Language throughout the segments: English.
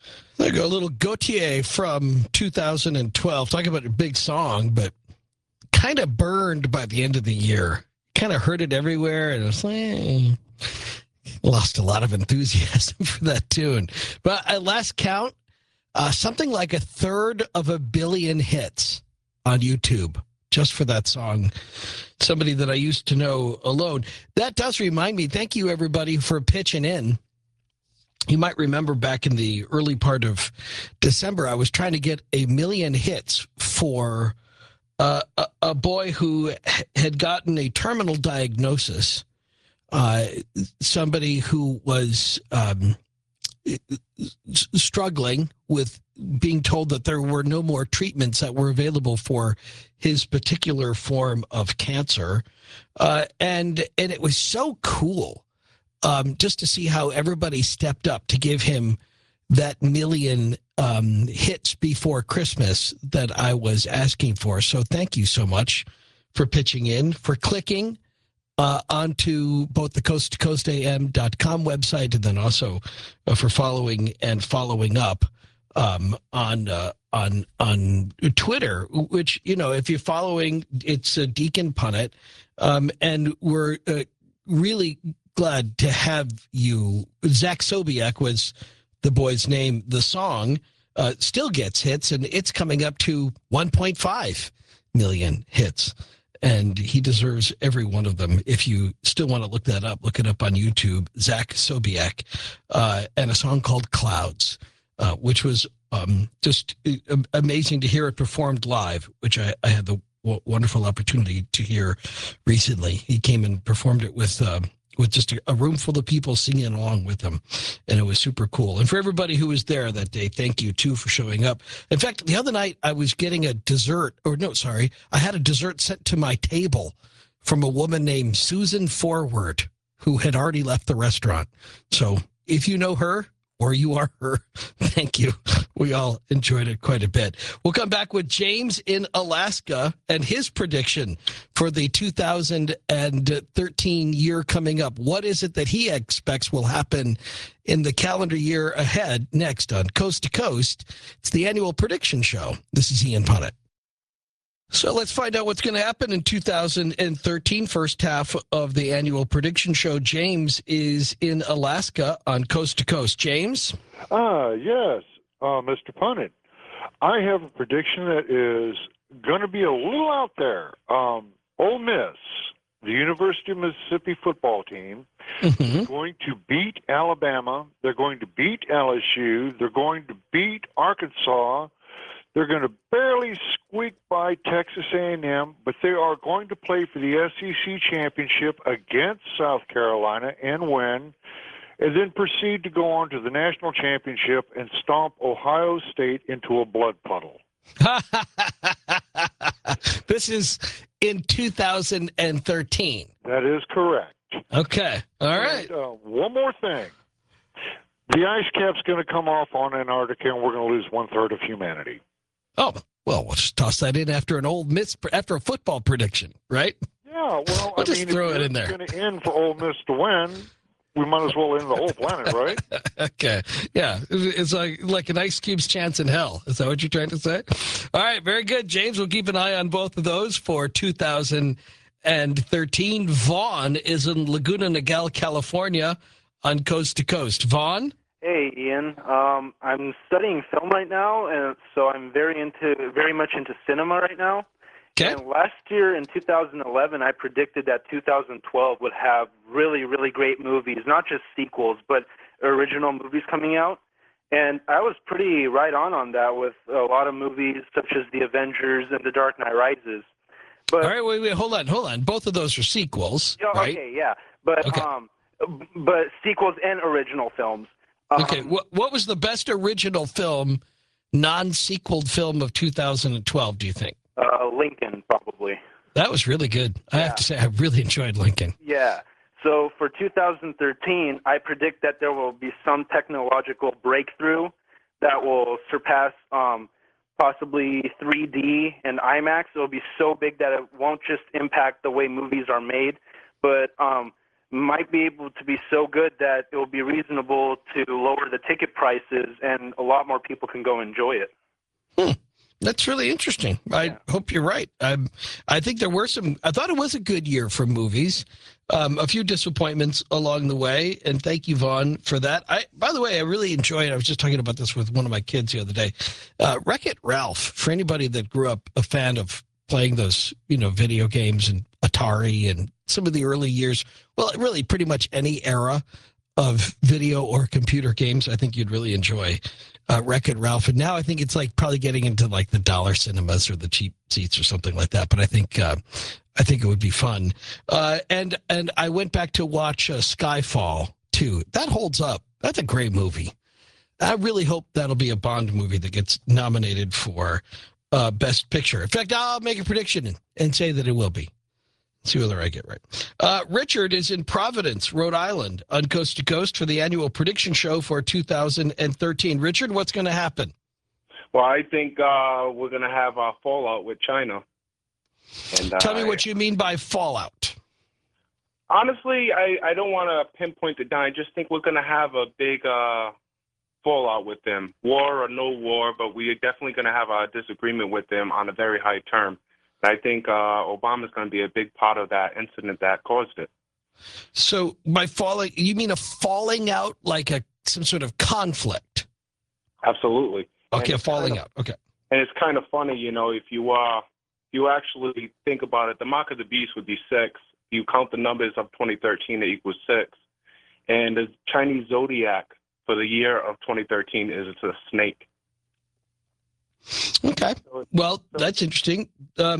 There you go, a little Gautier from 2012. Talking about a big song, but kind of burned by the end of the year. Kind of heard it everywhere, and it was like, lost a lot of enthusiasm for that tune. But at last count, something like a third of a billion hits on YouTube just for that song. Somebody that I used to know alone. That does remind me, thank you everybody for pitching in. You might remember back in the early part of December, I was trying to get a million hits for a boy who had gotten a terminal diagnosis, somebody who was struggling with being told that there were no more treatments that were available for his particular form of cancer. And it was so cool just to see how everybody stepped up to give him that million hits before Christmas that I was asking for. So thank you so much for pitching in, for clicking onto both the coasttocoastam.com website, and then also for following and following up on Twitter, which, you know, if you're following, it's Deacon Punnett, and we're really glad to have you. Zach Sobiek was the boy's name. The song still gets hits, and it's coming up to 1.5 million hits. And he deserves every one of them. If you still want to look that up, look it up on YouTube, Zach Sobiek, and a song called Clouds, which was just amazing to hear it performed live, which I had the wonderful opportunity to hear recently. He came and performed it with just a room full of people singing along with him, and it was super cool. And for everybody who was there that day, thank you, too, for showing up. In fact, the other night, I was getting a dessert, I had a dessert sent to my table from a woman named Susan Forward, who had already left the restaurant. So if you know her, or you are her, thank you. We all enjoyed it quite a bit. We'll come back with James in Alaska and his prediction for the 2013 year coming up. What is it that he expects will happen in the calendar year ahead? Next on Coast to Coast, it's the annual prediction show. This is Ian Punnett. So let's find out what's going to happen in 2013, first half of the annual prediction show. James is in Alaska on Coast to Coast. James? Yes, Mr. Punnett. I have a prediction that is going to be a little out there. Ole Miss, the University of Mississippi football team, is going to beat Alabama. They're going to beat LSU. They're going to beat Arkansas. They're going to barely squeak by Texas A&M, but they are going to play for the SEC championship against South Carolina and win, and then proceed to go on to the national championship and stomp Ohio State into a blood puddle. This is in 2013. That is correct. Okay. All right. And, one more thing. The ice cap's going to come off on Antarctica, and we're going to lose one-third of humanity. Oh, well, we'll just toss that in after after a football prediction, right? Yeah, well, we'll just throw it in there. If it's going to end for Ole Miss to win, we might as well end the whole planet, right? Okay. Yeah. It's like an Ice Cube's chance in hell. Is that what you're trying to say? All right. Very good, James. We'll keep an eye on both of those for 2013. Vaughn is in Laguna Niguel, California on Coast to Coast. Vaughn? Hey, Ian. I'm studying film right now, and so I'm very much into cinema right now. Okay. And last year in 2011, I predicted that 2012 would have really, really great movies, not just sequels, but original movies coming out. And I was pretty right on that with a lot of movies such as The Avengers and The Dark Knight Rises. But, all right, wait, hold on. Both of those are sequels, right? Okay, yeah. But sequels and original films. Okay, what was the best original film, non-sequeled film of 2012, do you think? Lincoln, probably. That was really good. I have to say, I really enjoyed Lincoln. Yeah. So for 2013, I predict that there will be some technological breakthrough that will surpass possibly 3D and IMAX. It will be so big that it won't just impact the way movies are made, but might be able to be so good that it will be reasonable to lower the ticket prices, and a lot more people can go enjoy it. That's really interesting. I hope you're right. I think there were I thought it was a good year for movies. A few disappointments along the way, and thank you, Vaughn, for that. By the way, I really enjoyed, I was just talking about this with one of my kids the other day, Wreck-It Ralph. For anybody that grew up a fan of playing those, video games and Atari and some of the early years, well, really pretty much any era of video or computer games, I think you'd really enjoy Wreck-It Ralph. And now I think it's like probably getting into like the dollar cinemas or the cheap seats or something like that. But I think it would be fun. And I went back to watch Skyfall too. That holds up. That's a great movie. I really hope that'll be a Bond movie that gets nominated for Best Picture. In fact, I'll make a prediction and say that it will be. See whether I get right. Richard is in Providence, Rhode Island, on Coast to Coast for the annual prediction show for 2013. Richard, what's going to happen? Well, I think we're going to have a fallout with China. And, Tell me what you mean by fallout. Honestly, I don't want to pinpoint it down. I just think we're going to have a big fallout with them. War or no war, but we're definitely going to have a disagreement with them on a very high term. I think Obama's going to be a big part of that incident that caused it. So by falling, you mean a falling out, like some sort of conflict? Absolutely. Okay, a falling out. Okay. And it's kind of funny, if you actually think about it, the mark of the beast would be 6. You count the numbers of 2013, it equals 6. And the Chinese zodiac for the year of 2013 is a snake. Okay. Well, that's interesting.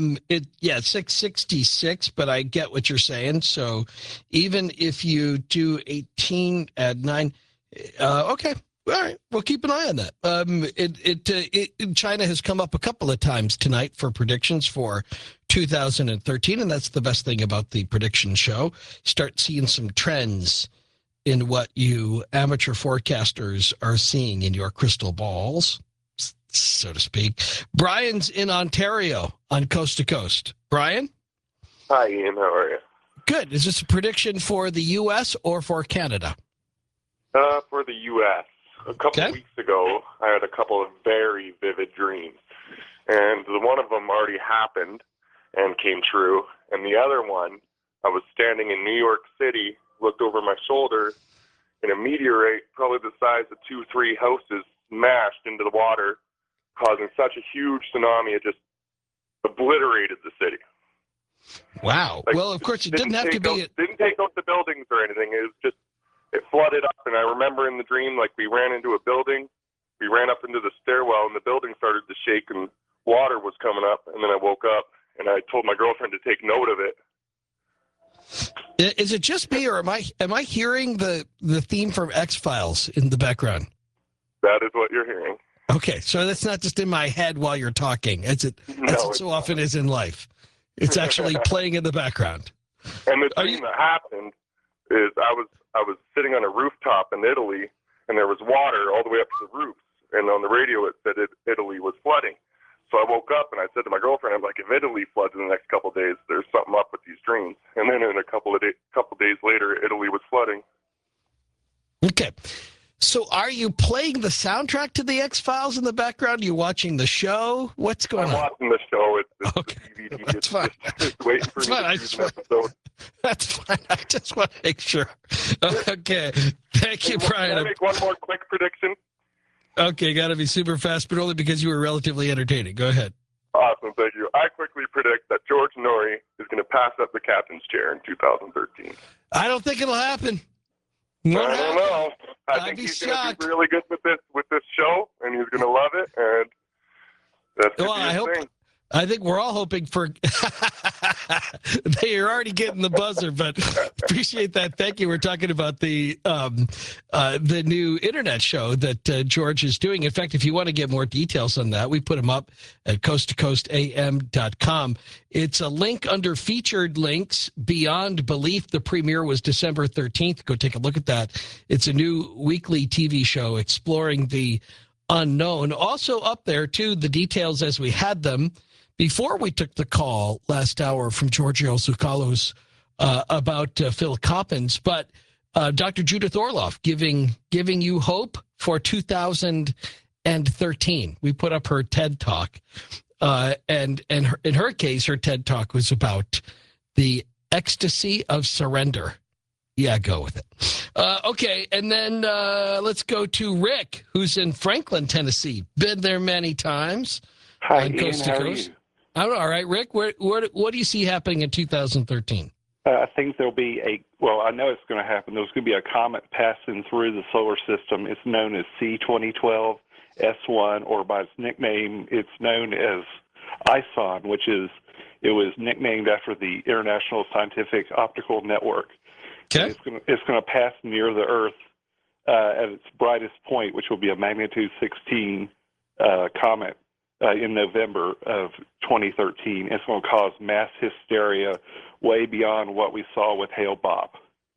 666, but I get what you're saying. So even if you do 18, add 9, okay. All right. We'll keep an eye on that. China has come up a couple of times tonight for predictions for 2013, and that's the best thing about the prediction show. Start seeing some trends in what you amateur forecasters are seeing in your crystal balls, so to speak. Brian's in Ontario on Coast to Coast. Brian? Hi, Ian. How are you? Good. Is this a prediction for the U.S. or for Canada? For the U.S. A couple of weeks ago, I had a couple of very vivid dreams. And one of them already happened and came true. And the other one, I was standing in New York City, looked over my shoulder, and a meteorite, probably the size of 2-3 houses, smashed into the water, causing such a huge tsunami, it just obliterated the city. Wow. Well, of course, it didn't have to be... Didn't take out the buildings or anything. It was just, it flooded up. And I remember in the dream, we ran into a building. We ran up into the stairwell, and the building started to shake, and water was coming up. And then I woke up, and I told my girlfriend to take note of it. Is it just me, or am I hearing the theme from X-Files in the background? That is what you're hearing. Okay, so that's not just in my head while you're talking, as it so often is in life. It's actually playing in the background. And the thing that happened is I was sitting on a rooftop in Italy, and there was water all the way up to the roofs. And on the radio, it said Italy was flooding. So I woke up, and I said to my girlfriend, I'm like, if Italy floods in the next couple of days, there's something up with these dreams. And then in a couple days later, Italy was flooding. Okay. So are you playing the soundtrack to the X-Files in the background? Are you watching the show? What's going on? I'm watching the show. It's okay. DVD. That's fine. Just waiting for me to choose an episode. That's fine. I just want to make sure. Okay. Thank you, Brian. Can I make one more quick prediction? Okay, got to be super fast, but only because you were relatively entertaining. Go ahead. Awesome, thank you. I quickly predict that George Norrie is going to pass up the captain's chair in 2013. I don't think it'll happen. I don't know. I think he's going to be really good with this show, and he's going to love it, and that's going to be his thing. I think we're all hoping for. They are already getting the buzzer, but appreciate that. Thank you. We're talking about the new internet show that George is doing. In fact, if you want to get more details on that, we put them up at coasttocoastam.com. It's a link under featured links. Beyond Belief. The premiere was December 13th. Go take a look at that. It's a new weekly TV show exploring the unknown. Also up there, too, the details as we had them. Before we took the call last hour from Giorgio Tsoukalos about Phil Coppens, but Dr. Judith Orloff giving you hope for 2013. We put up her TED Talk, and in her case, her TED Talk was about the ecstasy of surrender. Yeah, go with it. Okay, and then let's go to Rick, who's in Franklin, Tennessee. Been there many times. Hi, on Ian. Coast to How are Coast. you? I'm all right, Rick. What do you see happening in 2013? I think there'll be I know it's going to happen. There's going to be a comet passing through the solar system. It's known as C2012 S1, or by its nickname, it's known as ISON, it was nicknamed after the International Scientific Optical Network. Okay. It's going to pass near the Earth at its brightest point, which will be a magnitude 16 comet in November of 2013. It's going to cause mass hysteria way beyond what we saw with Hale-Bopp.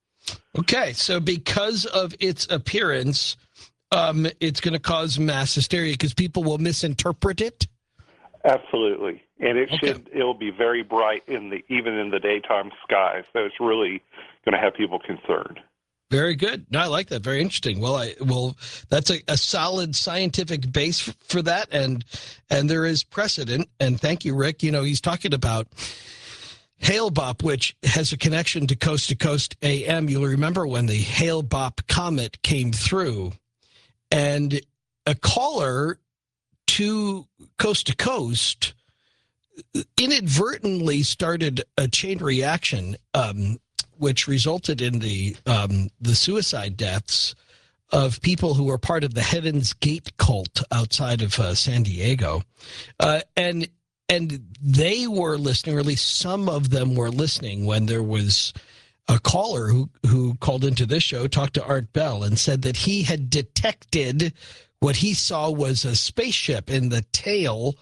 Okay, so because of its appearance, it's going to cause mass hysteria because people will misinterpret it? Absolutely. And it'll be very bright even in the daytime sky. So it's really going to have people concerned. Very good. No, I like that. Very interesting. Well, that's a solid scientific base for that, and there is precedent. And thank you, Rick. He's talking about Hale-Bopp, which has a connection to Coast AM. You'll remember when the Hale-Bopp comet came through, and a caller to Coast inadvertently started a chain reaction, which resulted in the suicide deaths of people who were part of the Heaven's Gate cult outside of San Diego, and they were listening, or at least some of them were listening, when there was a caller who called into this show, talked to Art Bell, and said that he had detected what he saw was a spaceship in the tail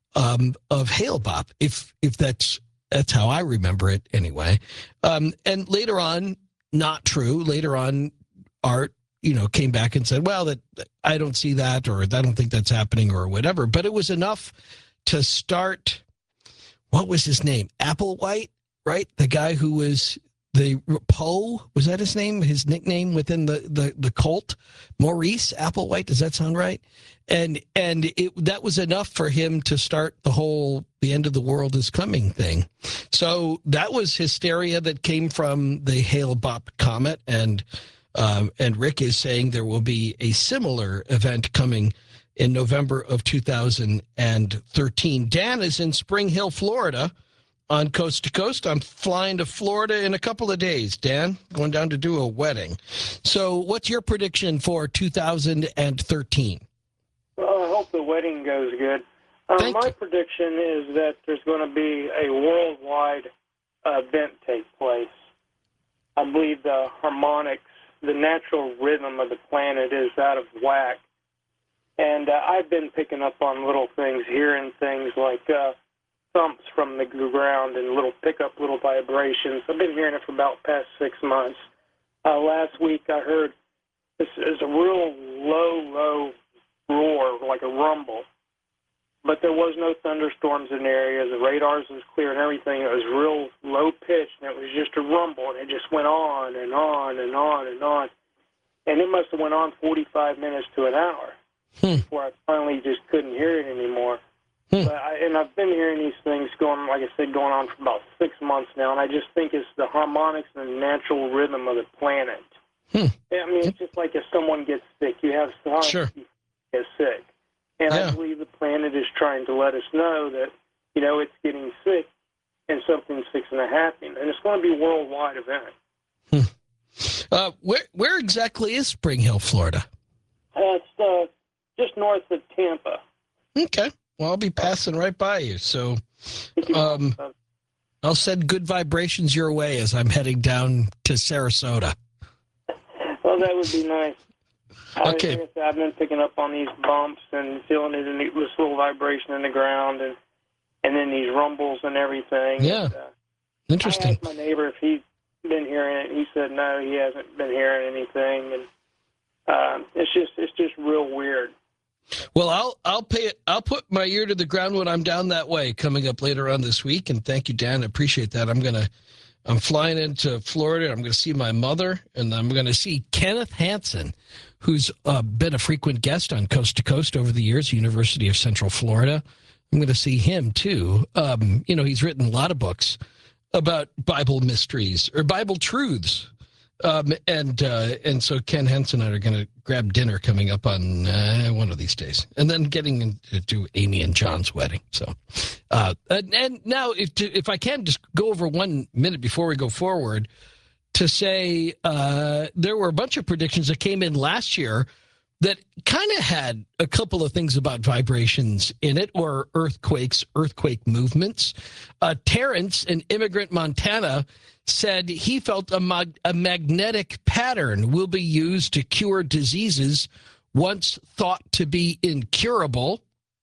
of Hale-Bopp, if that's how I remember it anyway. And later on, not true. Later on, Art, came back and said, well, that I don't see that, or I don't think that's happening, or whatever. But it was enough to start, what was his name? Applewhite, right? The guy who was Poe, was that his name? His nickname within the cult? Maurice Applewhite, does that sound right? And that was enough for him to start the end of the world is coming thing. So that was hysteria that came from the Hale-Bopp comet, and Rick is saying there will be a similar event coming in November of 2013. Dan is in Spring Hill, Florida, on Coast to Coast. I'm flying to Florida in a couple of days, Dan, going down to do a wedding. So what's your prediction for 2013? Well, I hope the wedding goes good. My prediction is that there's going to be a worldwide event take place. I believe the harmonics, the natural rhythm of the planet is out of whack. And I've been picking up on little things, hearing things like thumps from the ground and little vibrations. I've been hearing it for about the past 6 months. Last week I heard this is a real low roar, like a rumble. But there was no thunderstorms in the area. The radars was clear and everything. It was real low pitched, and it was just a rumble, and it just went on and on and on and on. And it must have went on 45 minutes to an hour before I finally just couldn't hear it anymore. But I've been hearing these things going on for about 6 months now, and I just think it's the harmonics and the natural rhythm of the planet. I mean, it's just like if someone gets sick, you have someone get sick. And I believe the planet is trying to let us know that, it's getting sick and something sick's going to happen. And it's going to be a worldwide event. Where exactly is Spring Hill, Florida? It's just north of Tampa. Okay. Well, I'll be passing right by you. So I'll send good vibrations your way as I'm heading down to Sarasota. Well, that would be nice. Okay. I've been picking up on these bumps and feeling it in this little vibration in the ground, and then these rumbles and everything. Yeah. And, interesting. I asked my neighbor if he'd been hearing it, and he said no, he hasn't been hearing anything, and it's just real weird. Well, I'll put my ear to the ground when I'm down that way coming up later on this week, and thank you, Dan. I appreciate that. I'm gonna I'm flying into Florida. I'm going to see my mother, and I'm going to see Kenneth Hansen, who's been a frequent guest on Coast to Coast over the years, University of Central Florida. I'm going to see him, too. He's written a lot of books about Bible mysteries or Bible truths. And so Ken Hansen and I are going to grab dinner coming up on one of these days, and then getting into Amy and John's wedding. So, and now if I can just go over 1 minute before we go forward to say there were a bunch of predictions that came in last year that kind of had a couple of things about vibrations in it, or earthquake movements. Terrence in Immigrant, Montana, said he felt a magnetic pattern will be used to cure diseases once thought to be incurable.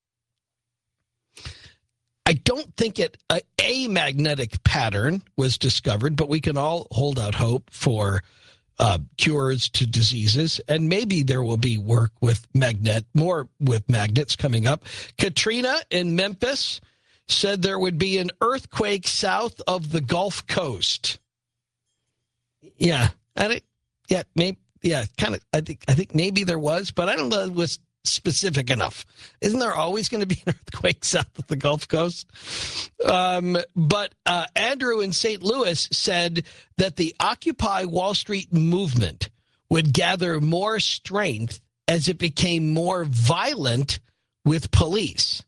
I don't think a magnetic pattern was discovered, but we can all hold out hope for cures to diseases, and maybe there will be work with more with magnets coming up. Katrina in Memphis said there would be an earthquake south of the Gulf Coast. Yeah, I think maybe there was, but I don't know if it was specific enough. Isn't there always going to be an earthquake south of the Gulf Coast? But Andrew in St. Louis said that the Occupy Wall Street movement would gather more strength as it became more violent with police.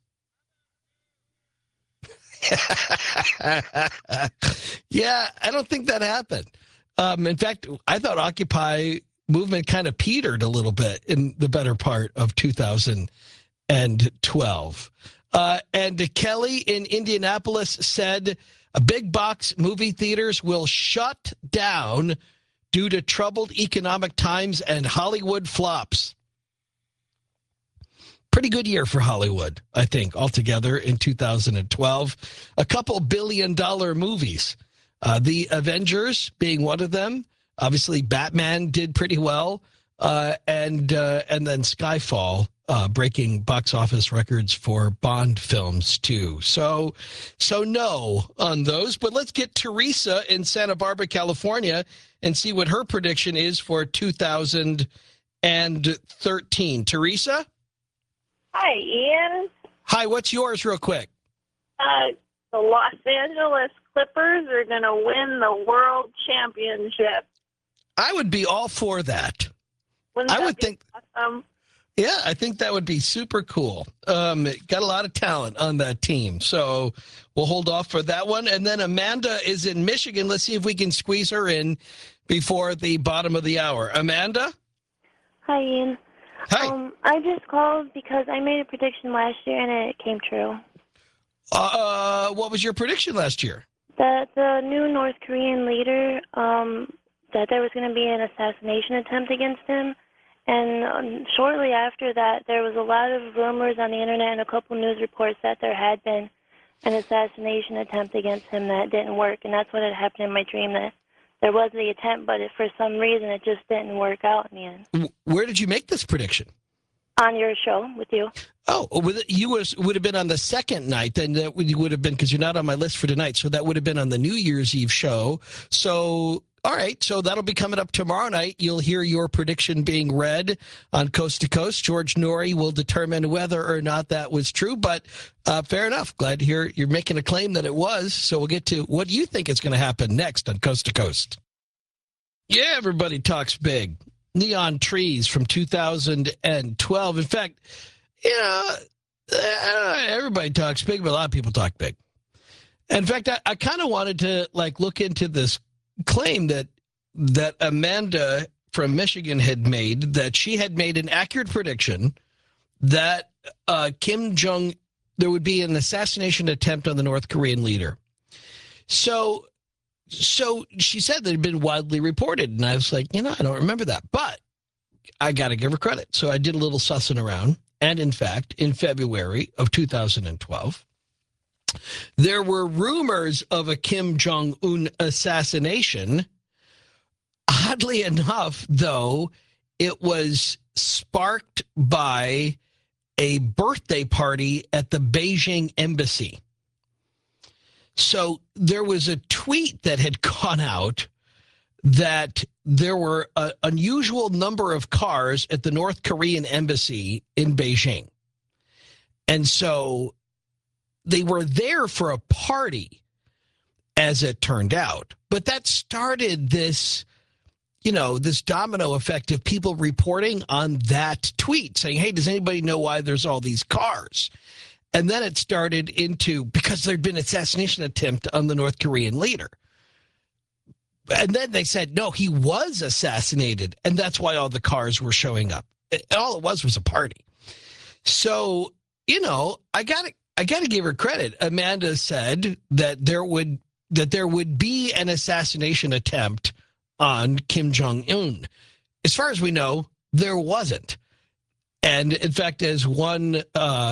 Yeah, I don't think that happened. In fact, I thought Occupy movement kind of petered a little bit in the better part of 2012. And Kelly in Indianapolis said big box movie theaters will shut down due to troubled economic times and Hollywood flops. Pretty good year for Hollywood, I think, altogether in 2012. A couple $1 billion movies. The Avengers being one of them. Obviously, Batman did pretty well. And then Skyfall breaking box office records for Bond films, too. So no on those. But let's get Teresa in Santa Barbara, California, and see what her prediction is for 2013. Teresa? Hi, Ian. Hi, what's yours real quick? The Los Angeles Clippers are going to win the World Championship. I would be all for that. Wouldn't that be awesome? Yeah, I think that would be super cool. Got a lot of talent on that team, so we'll hold off for that one. And then Amanda is in Michigan. Let's see if we can squeeze her in before the bottom of the hour. Amanda? Hi, Ian. Hi. I just called because I made a prediction last year and it came true. What was your prediction last year? That the new North Korean leader, that there was going to be an assassination attempt against him. And shortly after that, there was a lot of rumors on the internet and a couple news reports that there had been an assassination attempt against him that didn't work. And that's what had happened in my dream, that there was the attempt, but for some reason it just didn't work out in the end. Where did you make this prediction? On your show with you. Oh, you would have been on the second night, then that would have been, because you're not on my list for tonight, so that would have been on the New Year's Eve show. So, all right, so that'll be coming up tomorrow night. You'll hear your prediction being read on Coast to Coast. George Noory will determine whether or not that was true, but fair enough. Glad to hear you're making a claim that it was. So we'll get to what you think is going to happen next on Coast to Coast. Yeah, everybody talks big. Neon Trees from 2012. In fact, everybody talks big, but a lot of people talk big. In fact, I kind of wanted to look into this claim that Amanda from Michigan had made, that she had made an accurate prediction that there would be an assassination attempt on the North Korean leader. So she said that it had been widely reported, and I was like, I don't remember that, but I got to give her credit. So I did a little sussing around, and in fact, in February of 2012, there were rumors of a Kim Jong-un assassination. Oddly enough, though, it was sparked by a birthday party at the Beijing embassy. So there was a tweet that had gone out that there were an unusual number of cars at the North Korean embassy in Beijing. And so they were there for a party, as it turned out. But that started this, this domino effect of people reporting on that tweet saying, hey, does anybody know why there's all these cars? And then it started into, because there'd been an assassination attempt on the North Korean leader. And then they said, no, he was assassinated. And that's why all the cars were showing up. All it was a party. So, I got to give her credit. Amanda said that there would be an assassination attempt on Kim Jong-un. As far as we know, there wasn't. And in fact, as one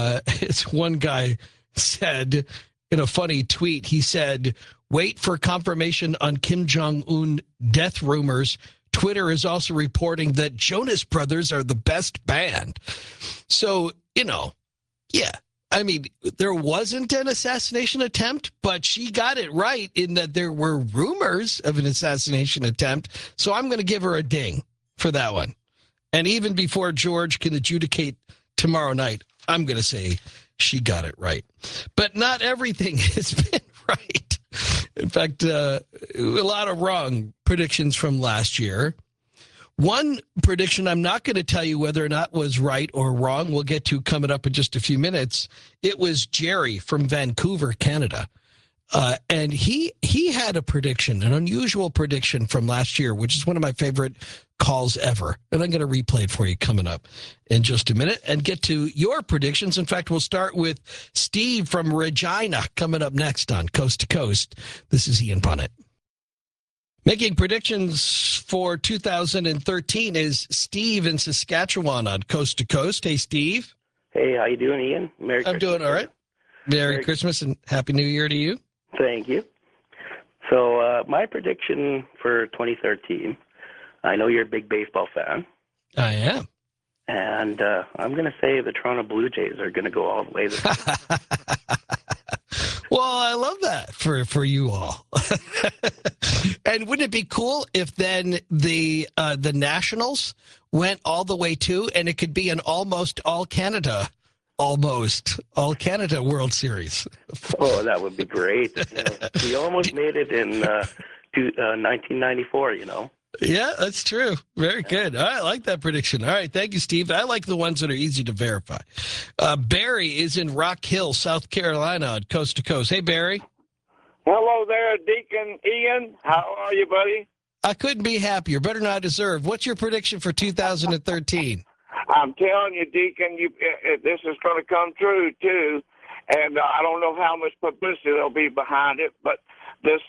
guy said in a funny tweet, he said, wait for confirmation on Kim Jong-un death rumors. Twitter is also reporting that Jonas Brothers are the best band. So, yeah. I mean, there wasn't an assassination attempt, but she got it right in that there were rumors of an assassination attempt. So I'm going to give her a ding for that one. And even before George can adjudicate tomorrow night, I'm going to say she got it right. But not everything has been right. In fact, a lot of wrong predictions from last year. One prediction I'm not going to tell you whether or not was right or wrong. We'll get to coming up in just a few minutes. It was Jerry from Vancouver, Canada. And he had a prediction, an unusual prediction from last year, which is one of my favorite calls ever. And I'm going to replay it for you coming up in just a minute and get to your predictions. In fact, we'll start with Steve from Regina coming up next on Coast to Coast. This is Ian Punnett. Making predictions for 2013 is Steve in Saskatchewan on Coast to Coast. Hey, Steve. Hey, how you doing, Ian? Merry Christmas. I'm doing all right. Merry Christmas and Happy New Year to you. Thank you. So my prediction for 2013, I know you're a big baseball fan. I am. And I'm going to say the Toronto Blue Jays are going to go all the way this year. Well, I love that for you all. And wouldn't it be cool if then the Nationals went all the way too, and it could be an almost all Canada World Series? Oh, that would be great. We almost made it in 1994, Yeah, that's true. Very good. All right, I like that prediction. All right, thank you, Steve. I like the ones that are easy to verify. Barry is in Rock Hill, South Carolina, on Coast to Coast. Hey, Barry. Hello there, Deacon Ian. How are you, buddy? I couldn't be happier. Better than I deserve. What's your prediction for 2013? I'm telling you, Deacon, this is going to come true, too. And I don't know how much publicity there'll be behind it, but this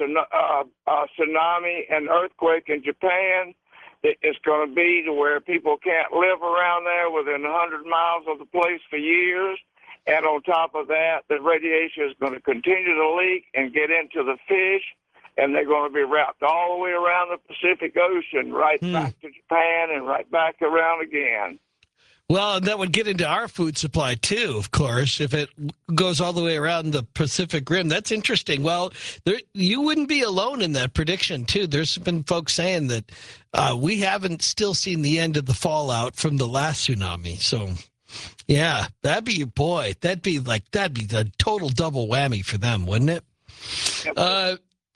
tsunami and earthquake in Japan, it's going to be to where people can't live around there within 100 miles of the place for years. And on top of that, the radiation is going to continue to leak and get into the fish, and they're going to be wrapped all the way around the Pacific Ocean, right back to Japan and right back around again. Well, that would get into our food supply, too, of course, if it goes all the way around the Pacific Rim. That's interesting. Well, you wouldn't be alone in that prediction, too. There's been folks saying that we haven't still seen the end of the fallout from the last tsunami. So, yeah, that'd be the total double whammy for them, wouldn't it? Yep.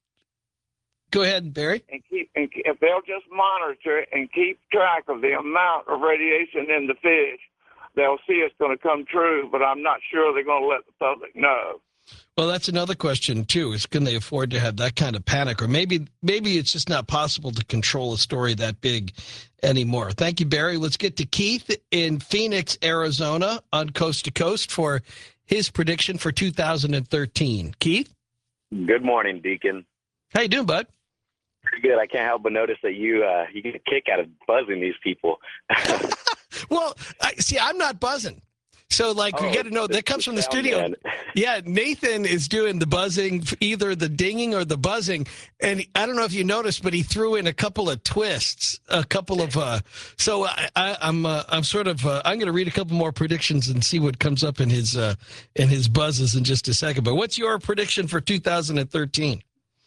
Go ahead, Barry. And if they'll just monitor and keep track of the amount of radiation in the fish, they'll see it's going to come true, but I'm not sure they're going to let the public know. Well, that's another question, too, is can they afford to have that kind of panic? Or maybe it's just not possible to control a story that big anymore. Thank you, Barry. Let's get to Keith in Phoenix, Arizona, on Coast to Coast for his prediction for 2013. Keith? Good morning, Deacon. How you doing, bud? Pretty good. I can't help but notice that you get a kick out of buzzing these people. Well, I'm not buzzing. So, we got to know, that comes from the studio. Man. Yeah, Nathan is doing the buzzing, either the dinging or the buzzing. And I don't know if you noticed, but he threw in a couple of twists, a couple of so I'm going to read a couple more predictions and see what comes up in his buzzes in just a second. But what's your prediction for 2013?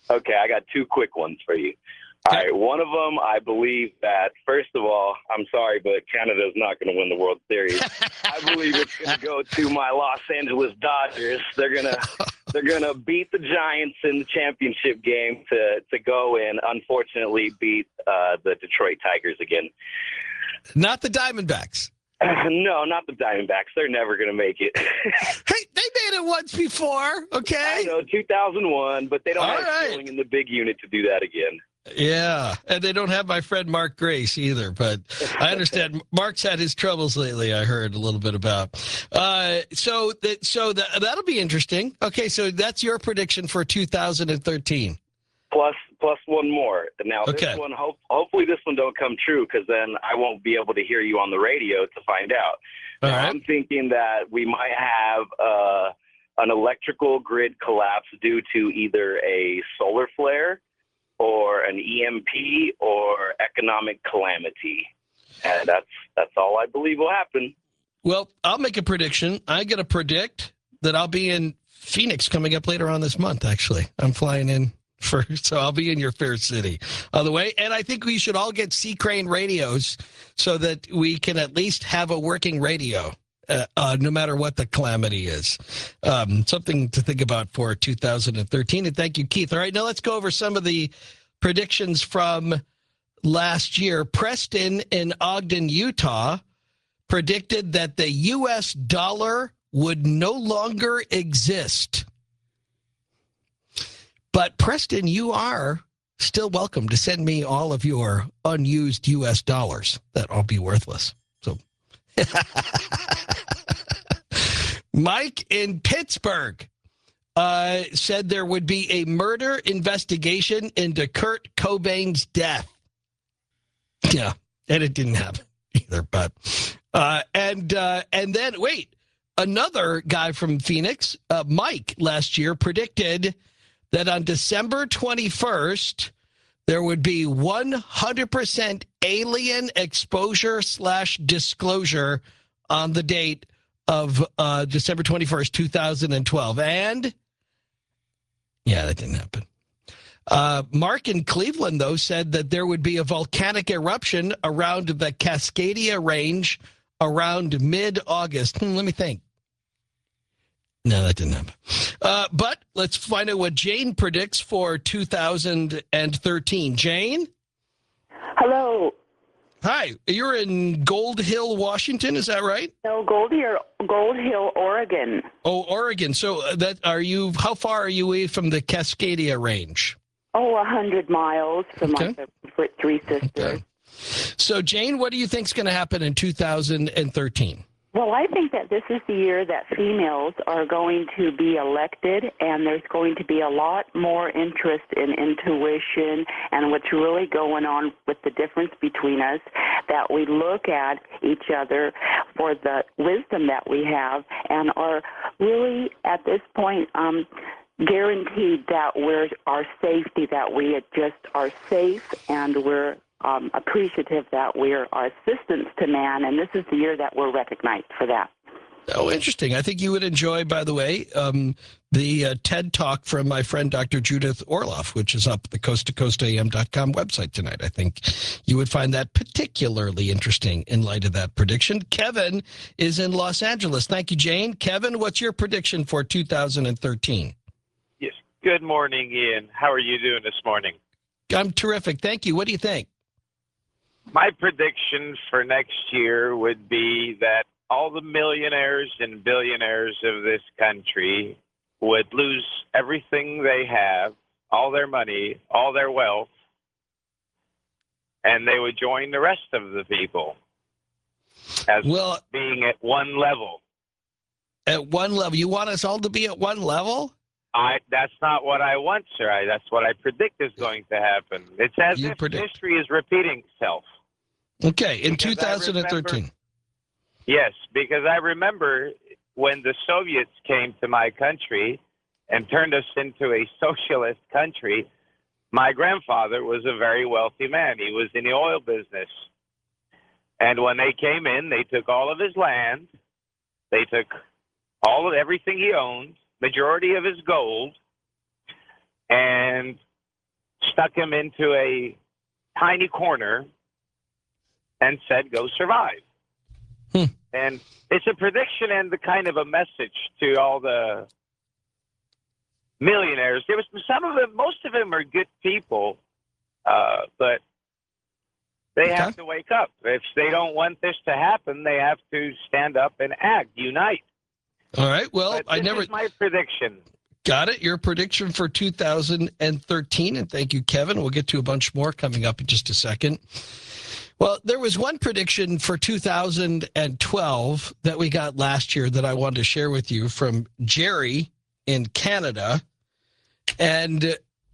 Okay, I got two quick ones for you. All right, one of them, I believe that, first of all, I'm sorry, but Canada's not going to win the World Series. I believe it's going to go to my Los Angeles Dodgers. They're gonna beat the Giants in the championship game to go and unfortunately beat the Detroit Tigers again. Not the Diamondbacks. No, not the Diamondbacks. They're never going to make it. Hey, they made it once before, okay? I know, 2001, but they don't have feeling in the big unit to do that again. Yeah, and they don't have my friend Mark Grace either, but I understand Mark's had his troubles lately, I heard a little bit about. So that'll be interesting. Okay, so that's your prediction for 2013. Plus one more. Now, this one, hopefully this one don't come true, because then I won't be able to hear you on the radio to find out. All right. I'm thinking that we might have an electrical grid collapse due to either a solar flare or an EMP or economic calamity. And that's all I believe will happen. Well, I'll make a prediction. I'm going to predict that I'll be in Phoenix coming up later on this month, actually. I'm flying in so I'll be in your fair city on the way. And I think we should all get Sea Crane radios so that we can at least have a working radio, no matter what the calamity is. Something to think about for 2013. And thank you, Keith. All right, now let's go over some of the predictions from last year. Preston in Ogden, Utah, predicted that the U.S. dollar would no longer exist. But, Preston, you are still welcome to send me all of your unused U.S. dollars. That'll be worthless. So, Mike in Pittsburgh said there would be a murder investigation into Kurt Cobain's death. Yeah, and it didn't happen either. But and then, wait, another guy from Phoenix, Mike, last year predicted that on December 21st, there would be 100% alien exposure / disclosure on the date of December 21st, 2012. And, yeah, that didn't happen. Mark in Cleveland, though, said that there would be a volcanic eruption around the Cascadia Range around mid-August. Let me think. No, that didn't happen. But let's find out what Jane predicts for 2013. Jane? Hello. Hi. You're in Gold Hill, Washington. Is that right? No, Gold Hill, Oregon. Oh, Oregon. So how far are you away from the Cascadia Range? Oh, 100 miles from my three sisters. Okay. So, Jane, what do you think is going to happen in 2013? Well, I think that this is the year that females are going to be elected, and there's going to be a lot more interest in intuition and what's really going on with the difference between us, that we look at each other for the wisdom that we have and are really, at this point, guaranteed that we're our safety, that we just are safe, and we're appreciative that we're assistants to man, and this is the year that we're recognized for that. Oh, interesting. I think you would enjoy, by the way, the TED Talk from my friend Dr. Judith Orloff, which is up at the coasttocoastam.com website tonight. I think you would find that particularly interesting in light of that prediction. Kevin is in Los Angeles. Thank you, Jane. Kevin, what's your prediction for 2013? Yes. Good morning, Ian. How are you doing this morning? I'm terrific. Thank you. What do you think? My prediction for next year would be that all the millionaires and billionaires of this country would lose everything they have, all their money, all their wealth, and they would join the rest of the people as being at one level. At one level? You want us all to be at one level? That's not what I want, sir. That's what I predict is going to happen. It's as if history is repeating itself. Okay, in 2013. Yes, because I remember when the Soviets came to my country and turned us into a socialist country, my grandfather was a very wealthy man. He was in the oil business. And when they came in, they took all of his land. They took everything he owned, majority of his gold, and stuck him into a tiny corner and said, "Go survive." And it's a prediction and the kind of a message to all the millionaires. There was some of them, most of them are good people, but they have to wake up. If they don't want this to happen, they have to stand up and act, unite. All right. Well, this is my prediction. Got it. Your prediction for 2013, and thank you, Kevin. We'll get to a bunch more coming up in just a second. Well, there was one prediction for 2012 that we got last year that I wanted to share with you from Jerry in Canada. And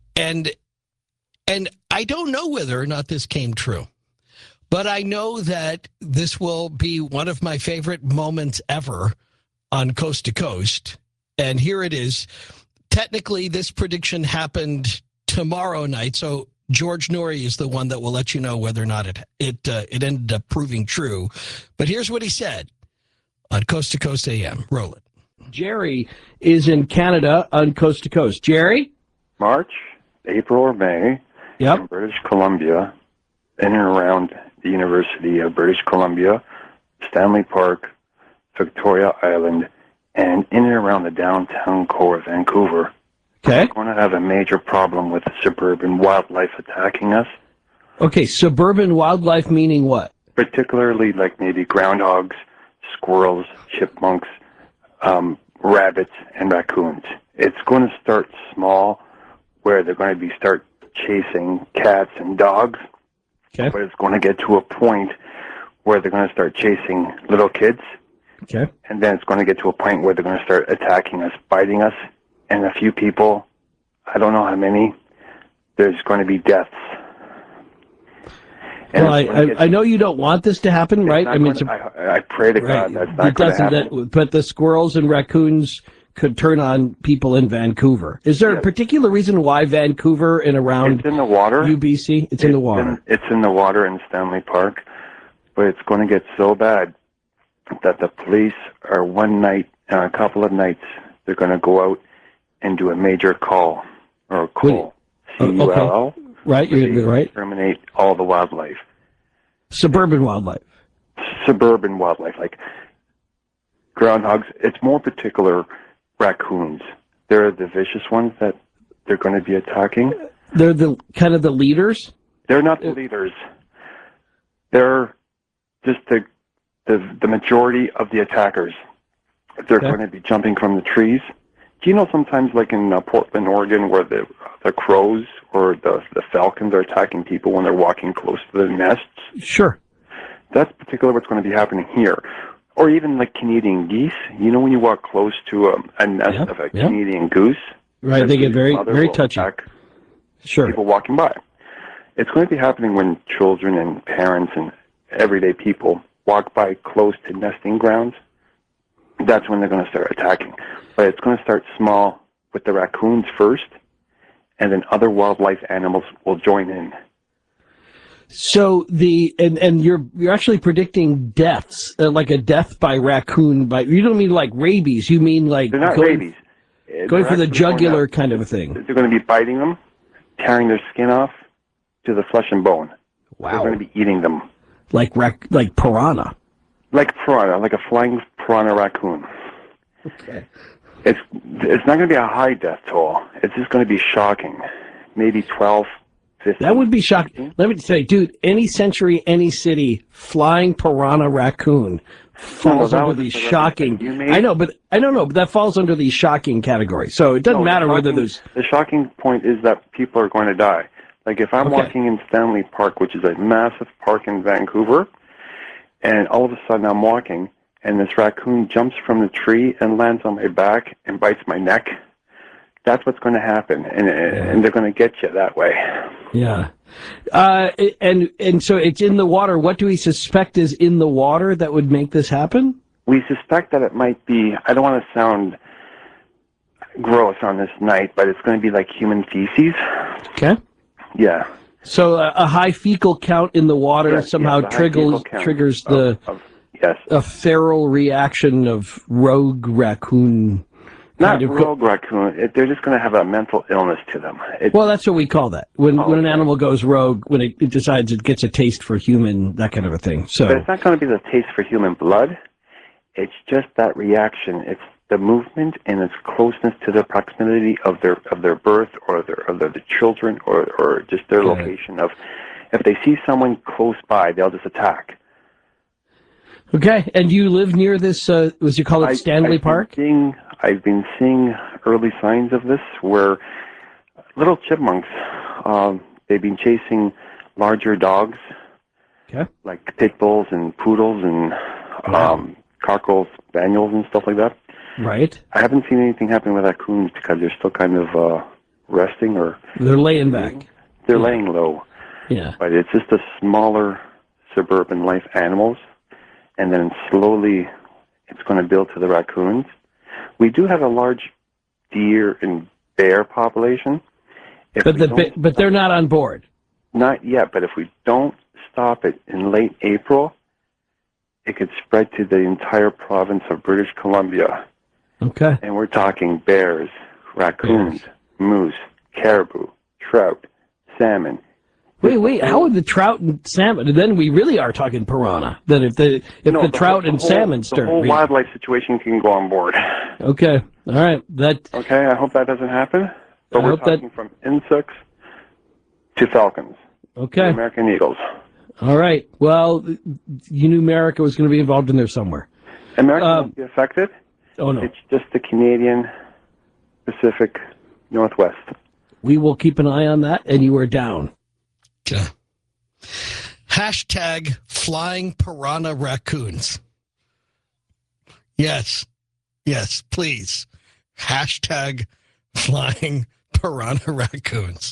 I don't know whether or not this came true, but I know that this will be one of my favorite moments ever on Coast to Coast. And here it is. Technically, this prediction happened tomorrow night, so George Norrie is the one that will let you know whether or not it ended up proving true. But here's what he said on Coast to Coast AM. Roll it. Jerry is in Canada on Coast to Coast. Jerry? March, April, or May in British Columbia, in and around the University of British Columbia, Stanley Park, Victoria Island, and in and around the downtown core of Vancouver. Okay. We're going to have a major problem with suburban wildlife attacking us. Okay, suburban wildlife meaning what? Particularly like maybe groundhogs, squirrels, chipmunks, rabbits, and raccoons. It's going to start small, where they're going to start chasing cats and dogs. Okay. But it's going to get to a point where they're going to start chasing little kids. Okay. And then it's going to get to a point where they're going to start attacking us, biting us, and a few people, I don't know how many, there's going to be deaths. And well, I know you don't want this to happen, right? I mean, I pray to God that's not going to happen. But the squirrels and raccoons could turn on people in Vancouver. Is there a particular reason why Vancouver and around it's in the water. UBC? It's in the water. It's in the water in Stanley Park, but it's going to get so bad that the police are one night, a couple of nights, they're going to go out and do a major call, or cull, C-U-L-L. Okay. Right, you're right. Exterminate all the wildlife. Suburban wildlife. Suburban wildlife, like groundhogs. It's more particular raccoons. They're the vicious ones that they're going to be attacking. They're the kind of the leaders? They're not the leaders. They're just the majority of the attackers. They're going to be jumping from the trees. Do you know sometimes, like in Portland, Oregon, where the crows or the falcons are attacking people when they're walking close to the nests? Sure. That's particularly what's going to be happening here. Or even like Canadian geese. You know when you walk close to a nest of a Canadian goose? Right, they get very touchy. Sure. People walking by. It's going to be happening when children and parents and everyday people walk by close to nesting grounds. That's when they're going to start attacking. But it's going to start small with the raccoons first, and then other wildlife animals will join in. So and you're actually predicting deaths, like a death by raccoon. You don't mean like rabies. You mean like they're not rabies. Going for the jugular kind of a thing. They're going to be biting them, tearing their skin off to the flesh and bone. Wow. They're going to be eating them. Like piranha. Like piranha, like a flying piranha raccoon. Okay. It's not going to be a high death toll. It's just going to be shocking. Maybe 12, 15. That would be shocking. Let me say, dude, any century, any city, flying piranha raccoon falls under the shocking. I know, but that falls under the shocking category. So it doesn't matter whether there's. The shocking point is that people are going to die. Like if I'm walking in Stanley Park, which is a massive park in Vancouver, and all of a sudden I'm walking, and this raccoon jumps from the tree and lands on my back and bites my neck, that's what's going to happen, and they're going to get you that way. Yeah. And so it's in the water. What do we suspect is in the water that would make this happen? We suspect that it might be, I don't want to sound gross on this night, but it's going to be like human feces. Okay. Yeah. So a high fecal count in the water somehow triggers a feral reaction of rogue raccoon Not rogue raccoon. They're just going to have a mental illness to them. Well, that's what we call that. When an animal goes rogue, when it decides it gets a taste for human, that kind of a thing. So, but it's not going to be the taste for human blood. It's just that reaction. It's the movement and its closeness to the proximity of their birth or their children or just their location of. If they see someone close by, they'll just attack. Okay, and you live near this, what you call it, Stanley Park? I've been seeing early signs of this where little chipmunks, they've been chasing larger dogs, like pit bulls and poodles and cockerel spaniels and stuff like that. Right. I haven't seen anything happen with raccoons because they're still kind of resting or... They're laying back. They're laying low. Yeah. But it's just the smaller suburban life animals, and then slowly it's going to build to the raccoons. We do have a large deer and bear population. But they're not on board. Not yet, but if we don't stop it in late April, it could spread to the entire province of British Columbia. Okay. And we're talking bears, raccoons, moose, caribou, trout, salmon. Wait, how would the trout and salmon, then we really are talking piranha, then if the trout and salmon start... The whole wildlife situation can go on board. Okay, all right. Okay, I hope that doesn't happen, but we're talking from insects to falcons, to American eagles. All right, well, you knew America was going to be involved in there somewhere. America won't be affected. Oh, no. It's just the Canadian Pacific Northwest. We will keep an eye on that, and you are down. Okay. Hashtag flying piranha raccoons. Yes, please. Hashtag flying piranha raccoons.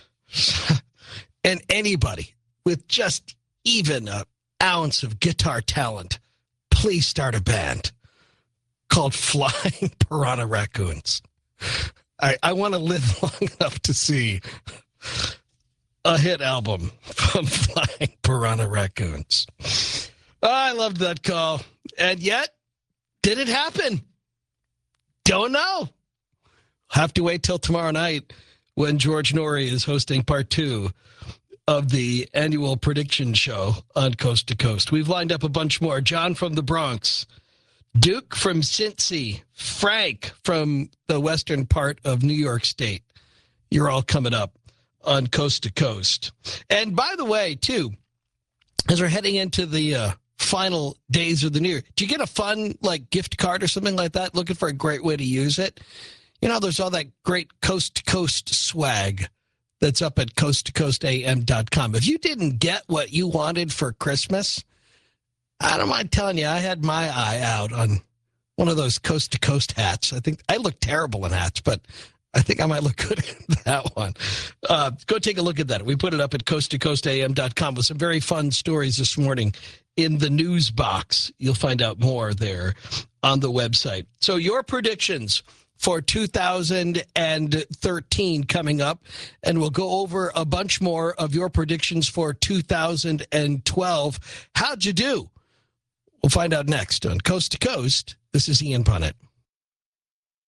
And anybody with just even an ounce of guitar talent, please start a band called Flying Piranha Raccoons. I want to live long enough to see a hit album from Flying Piranha Raccoons. I loved that call. And yet, did it happen? Don't know. Have to wait till tomorrow night when George Norrie is hosting part 2 of the annual prediction show on Coast to Coast. We've lined up a bunch more. John from the Bronx, Duke from Cincy, Frank from the western part of New York State. You're all coming up on Coast to Coast. And by the way, too, as we're heading into the final days of the new year, do you get a fun gift card or something like that? Looking for a great way to use it? You know, there's all that great Coast to Coast swag that's up at coasttocoastam.com. If you didn't get what you wanted for Christmas, I don't mind telling you, I had my eye out on one of those Coast to Coast hats. I think I look terrible in hats, but I think I might look good in that one. Go take a look at that. We put it up at coasttocoastam.com with some very fun stories this morning in the news box. You'll find out more there on the website. So your predictions for 2013 coming up, and we'll go over a bunch more of your predictions for 2012. How'd you do? We'll find out next on Coast to Coast. This is Ian Punnett.